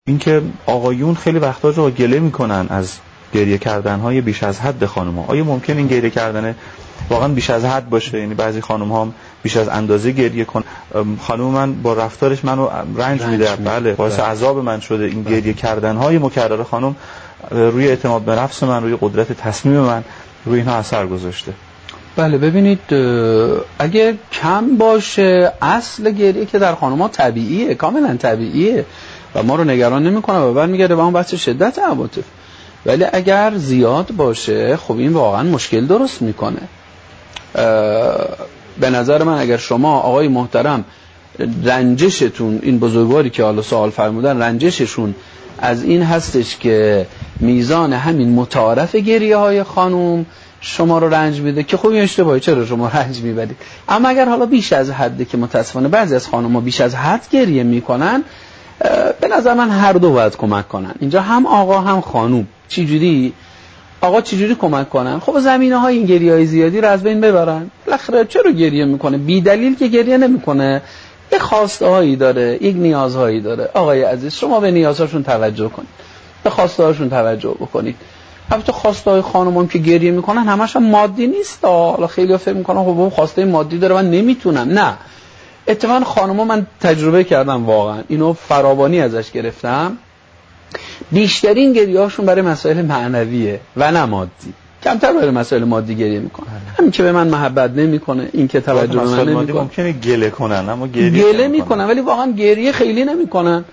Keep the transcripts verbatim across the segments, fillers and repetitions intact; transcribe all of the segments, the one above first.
اینکه آقایون خیلی وقتا رو گله میکنن از گریه کردن‌های بیش از حد خانم‌ها. آیا ممکن این گریه کردن واقعا بیش از حد باشه؟ یعنی بعضی خانم‌ها هم بیش از اندازه گریه کنن. خانم من با رفتارش منو رنج میده، بله، باعث عذاب من شده. این گریه کردن‌های مکرر خانم روی اعتماد به نفس من، روی قدرت تصمیم من، روی اینها اثر گذاشته. بله ببینید، اگه کم باشه، اصل گریه که در خانم‌ها طبیعیه، کاملا طبیعیه و ما رو نگران نمی‌کنه و برمیگرده به اون بحث شدت عواطف. ولی اگر زیاد باشه خب این واقعا مشکل درست میکنه. به نظر من اگر شما آقای محترم رنجشتون، این بزرگواری که حالا سوال فرمودن، رنجششون از این هستش که میزان همین متعارف گریه های خانوم شما رو رنج میده که خب این اشتباهی، چرا شما رنج میبرید؟ اما اگر حالا بیش از حده که متاسفانه بعضی از خانوما بیش از حد گریه میکنن، به نظر من هر دو باید کمک کنن. اینجا هم آقا هم خانوم. چی جوری؟ آقا چی جوری کمک کنن؟ خب زمینه های این گریه های زیادی رو از بین ببرن. بالاخره چرا گریه میکنه؟ بی دلیل که گریه نمیکنه. یه خواسته هایی داره، یک نیازهایی داره. آقای عزیز شما به نیازهاشون توجه کنید، به خواسته هاشون توجه بکنید. البته خواسته های خانمام که گریه میکنن همش هم مادی نیست. حالا خیلی ها فکر میکنن خب اون خواسته مادی داره من نمیتونم. نه، اتفاقا خانم‌ها من تجربه کردم، واقعا اینو فراوانی ازش گرفتم، بیشترین گریه‌هاشون برای مسائل معنویه و نه مادی. کمتر برای مسائل مادی گریه میکنن. همین که به من محبت نمیکنه، این که توجه به من نمیکنه. ممکنه گله کنن اما گریه گله میکنن، ولی واقعا گریه خیلی نمیکنن.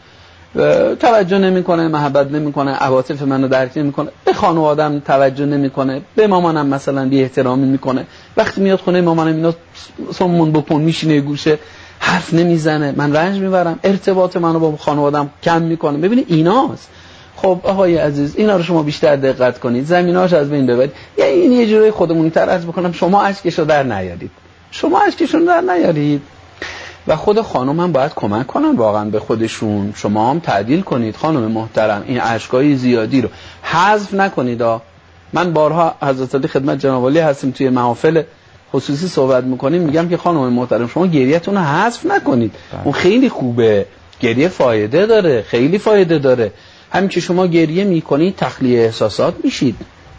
توجه نمیکنه، محبت نمیکنه، عواطف منو درک نمیکنه، به خانواده‌ام توجه نمیکنه، به مامانم مثلا بی احترامی میکنه. وقتی میاد خونه مامانم اینا سمون بکن میشینه گوشه، حرف نمیزنه، من رنج میبرم، ارتباط منو با خانواده‌ام کم میکنه. ببینید ایناست. خب آقای عزیز اینا رو شما بیشتر دقت کنید، زمینه‌هاش از بین ببرید. یعنی این یه جوری خودمون تر عرض بکنم، شما اشکشو در نیارید، شما اشکشون در نیارید و خود خانم هم باید کمک کنن واقعا به خودشون. شما هم تعدیل کنید خانم محترم، این اشکای زیادی رو حذف نکنید. من بارها حضرت علی خدمت جناب عالی هستیم توی محافل خصوصی صحبت میکنیم، میگم که خانم محترم شما گریه‌تون رو حذف نکنید. اون خیلی خوبه، گریه فایده داره، خیلی فایده داره. همین که شما گریه میکنید تخلیه احساسات میشید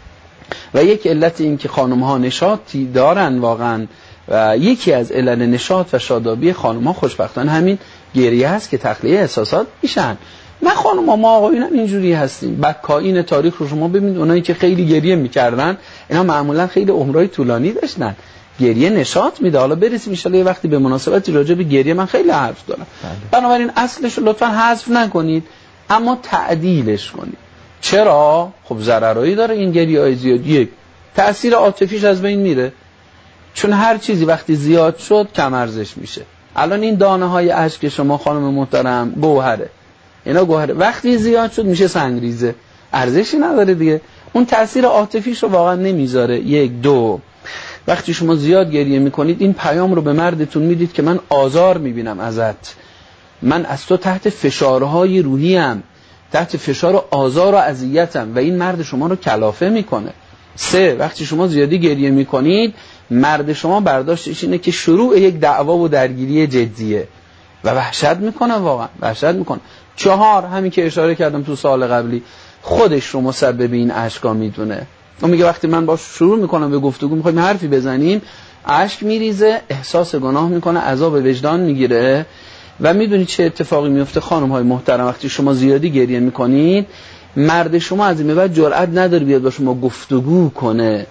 و یک علت این که خانم ها نشاطی دارن واقعا و یکی از علل نشاط و شادابی خانم ها خوشبختانه همین گریه هست که تخلیه احساسات میشن. نه خانم ها، ما آقایون هم اینجوری هستیم. بکائین تاریخ رو شما ببینید، اونایی که خیلی گریه میکردن اینا معمولا خیلی عمرای طولانی داشتن. گریه نشاط میده. حالا برسیم ان شاء الله یه وقتی به مناسبتی راجع به گریه من خیلی حرف دارم. بله. بنابراین اصلش رو لطفاً حذف نکنید اما تعدیلش کنید. چرا؟ خب ضررایی داره این گریه‌های زیاد. یک، تأثیر عاطفیش از بین میره، چون هر چیزی وقتی زیاد شد کم ارزش میشه. الان این دانه های اشک شما خانم محترم گوهره، اینا گوهره، وقتی زیاد شد میشه سنگریزه، ارزشی نداره دیگه. اون تأثیر عاطفیش رو واقعا نمیذاره. یک. دو، وقتی شما زیاد گریه میکنید این پیام رو به مردتون میدید که من آزار میبینم ازت، من از تو تحت فشارهای روحیم، تحت فشار و آزار و اذیتم و این مرد شما رو کلافه میکنه. سه، وقتی شما زیادی گریه میکنید مرد شما برداشتش اینه که شروع یک دعوا و درگیری جدیه و وحشت میکنه، واقعا وحشت میکنه. چهار، همین که اشاره کردم تو سال قبلی، خودش رو مسبب این اشکا میدونه. اون میگه وقتی من باش شروع میکنم به گفتگو، میخوایم حرفی بزنیم، اشک میریزه، احساس گناه میکنه، عذاب وجدان میگیره و میدونید چه اتفاقی میفته خانم های محترم؟ وقتی شما زیادی گریه میکنید مرد شما از این به بعد جرئت نداره بیاد با شما گفتگو کنه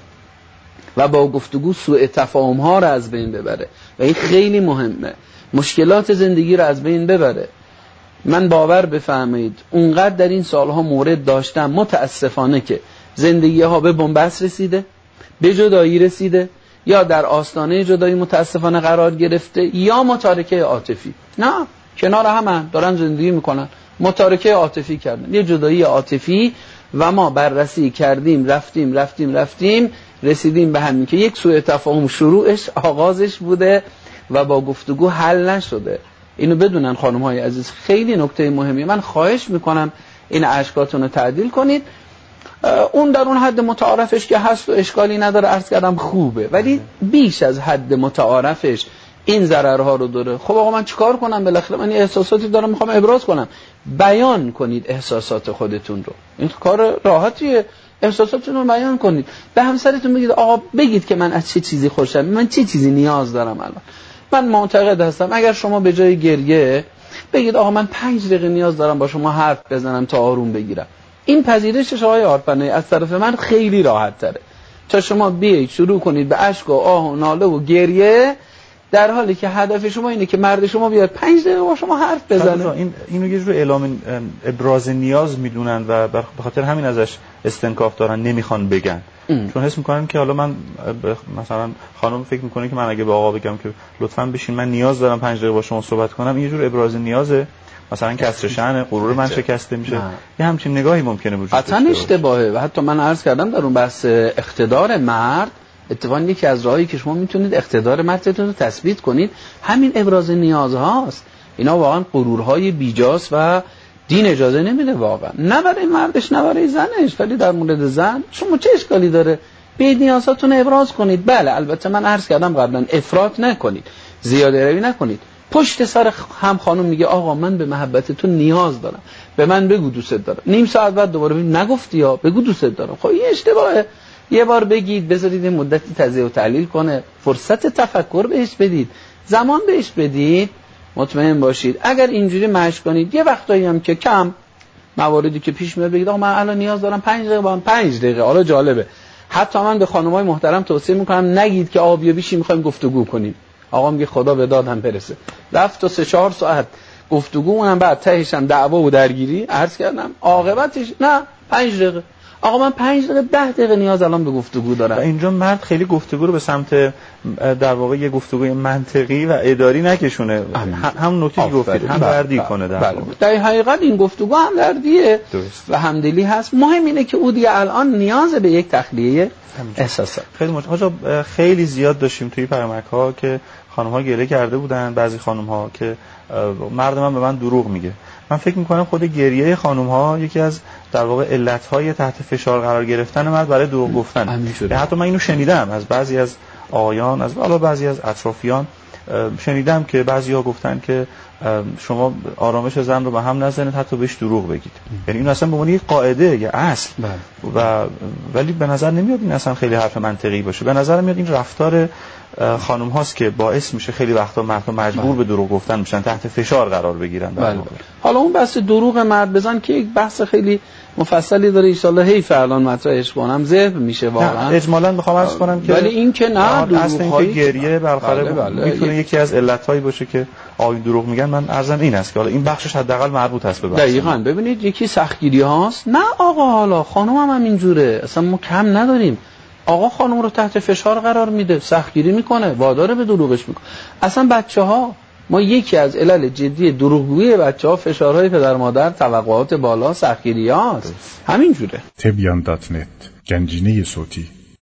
و با گفتگو سوء تفاهم ها رو از بین ببره و این خیلی مهمه، مشکلات زندگی رو از بین ببره. من باور بفرمایید اونقدر در این سالها مورد داشتم متاسفانه که زندگی ها به بنبست رسیده، به جدایی رسیده، یا در آستانه جدایی متاسفانه قرار گرفته، یا متارکه عاطفی. نه، کنار هم دارن زندگی میکنن، متارکه عاطفی کردن، یه جدایی عاطفی و ما بررسی کردیم، رفتیم رفتیم رفتیم رسیدیم به همین که یک سوء تفاهم شروعش آغازش بوده و با گفتگو حل نشده. اینو بدونن خانم های عزیز، خیلی نکته مهمیه. من خواهش میکنم این اشکاتون رو تعدیل کنید. اون در اون حد متعارفش که هست و اشکالی نداره، عرض کردم خوبه، ولی بیش از حد متعارفش این ضررها رو داره. خب آقا من چیکار کنم؟ بالاخره من یه احساساتی دارم میخوام ابراز کنم. بیان کنید احساسات خودتون رو. این کار راحتیه. احساساتتون رو بیان کنید. به همسرتون بگید آقا بگید که من از چه چیزی خوشم، من چه چیزی نیاز دارم الان. من معتقد هستم اگر شما به جای گریه بگید آقا من پنج دقیقه نیاز دارم با شما حرف بزنم تا آروم بگیرم، این پذیرشش آقای عارفنایی از طرف من خیلی راحت تره تا شما بیایید شروع کنید به اشک و آه و ناله و گریه، در حالی که هدف شما اینه که مرد شما بیاد پنج دقیقه با شما حرف بزنه. این اینو یه جور اعلام ابراز نیاز میدونن و به خاطر همین ازش استنکاف دارن، نمیخوان بگن. ام. چون حس میکنن که حالا من مثلا خانم فکر میکنه که من اگه به آقا بگم که لطفاً بشین من نیاز دارم پنج دقیقه با شما صحبت کنم، این یه جور ابراز نیازه، مثلا کسر شأن غرور من شکسته میشه. نه. یه همچین نگاهی ممکنه وجود داشته باشه. قطعاً اشتباهه. و حتی من عرض کردم در اون بحث اقتدار مرد، اتفاقاً یکی از راهایی که شما میتونید اقتدار مردتون رو تثبیت کنید همین ابراز نیازهاست. اینا واقعا غرورهای بیجاست و دین اجازه نمیده واقعا، نه برای مردش نه برای زنش. ولی در مورد زن شما چه اشکالی داره؟ به نیازاتون ابراز کنید. بله البته من عرض کردم قبلا افراط نکنید، زیاده روی نکنید. پشت سر هم خانم میگه آقا من به محبتتون نیاز دارم، به من بگو دوست دارم. نیم ساعت بعد دوباره بگید نگفتی یا بگو دوست دارم. خب این اشتباهه. یه بار بگید، بذارید این مدتی تزیه و تحلیل کنه، فرصت تفکر بهش بدید، زمان بهش بدید، مطمئن باشید اگر اینجوری مشق کنید یه وقتایی هم که کم مواردی که پیش میاد بگید آقا من الان نیاز دارم پنج دقیقه با من پنج دقیقه. حالا جالبه حتی من به خانمای محترم توصیه میکنم نگید که آقا بیا بشین میخوایم گفتگو کنیم. آقا میگه خدا به داد هم برسه، رفت تا سه چهار ساعت گفتگو، اونم بعد تهش هم دعوا و درگیری. عرض کردم عاقبتش نه پنج دقیقه. آقا من پنج دقیقه ده دقیقه نیاز الان به گفتگو دارم. و اینجا مرد خیلی گفتگو رو به سمت در واقع یه گفتگوی منطقی و اداری نکشونه، هم نکته که گفتید هم دردی کنه. در واقع در حقیقت این گفتگو هم دردیه و همدلی هست. مهم اینه که او دیگه الان نیاز به یک تخلیه احساسات. خیلی متشکرم. خیلی زیاد داشتیم توی پیامک‌ها که خانم‌ها گله کرده بودن، بعضی خانم‌ها که مرد من به من دروغ میگه. من فکر میکنم خود گریه خانم‌ها یکی از در واقع علت‌های تحت فشار قرار گرفتن مرد برای دروغ گفتن. حتی من اینو شنیدم از بعضی از آقایان، از والا بعضی از اطرافیان شنیدم که بعضی‌ها گفتن که شما آرامش زن رو به هم نزنید حتی بهش دروغ بگید. یعنی این اصلا به عنوان یک قاعده یا اصل و ولی به نظر نمیاد این اصلا خیلی حرف منطقی باشه. به نظر میاد این رفتار خانم هاست که باعث میشه خیلی وقتا مردها مجبور به دروغ گفتن میشن، تحت فشار قرار بگیرن. بله. حالا اون بحث دروغ مرد بزن که یک بحث خیلی مفصلی داره، ان شاء الله حیف الان مطرحش کنم، ذهن میشه واقعا. اجمالاً میخوام عرض کنم که ولی این که نه دروغ که گریه بالاخره بله بله. میتونه یکی از علتایی باشه که آقایون دروغ میگن. من عرضم این است که حالا این بخشش حداقل مربوط است به بحث. دقیقاً. ببینید یکی سختگیری هاست. نه آقا حالا خانم هم, هم اینجوره، اصلا ما کم نداریم. آقا خانم رو تحت فشار قرار میده، سختگیری میکنه، وادار به دروغش میکنه. اصلا بچه‌ها، ما یکی از علل جدی دروغگویی بچه‌ها فشارهای پدر مادر، توقعات بالا، سختگیری‌هاست. همین جوره. تبیان دات نت گنجینه صوتی